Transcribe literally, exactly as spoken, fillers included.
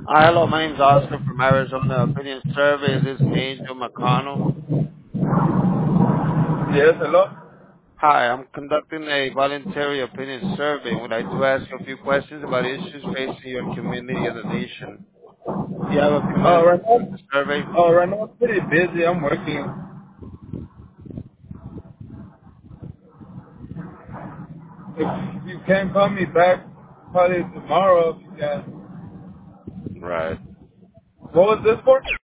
Hi, hello. My name's Oscar from Arizona Opinion Survey. Is this Angel McConnell? Yes, hello? Hi, I'm conducting a voluntary opinion survey. Would like to ask you a few questions about issues facing your community and the nation. Do you have a few Uh, minutes right to now, complete the survey? uh, right now I'm pretty busy. I'm working. If you can call me back probably tomorrow if you can. Right. What was this for?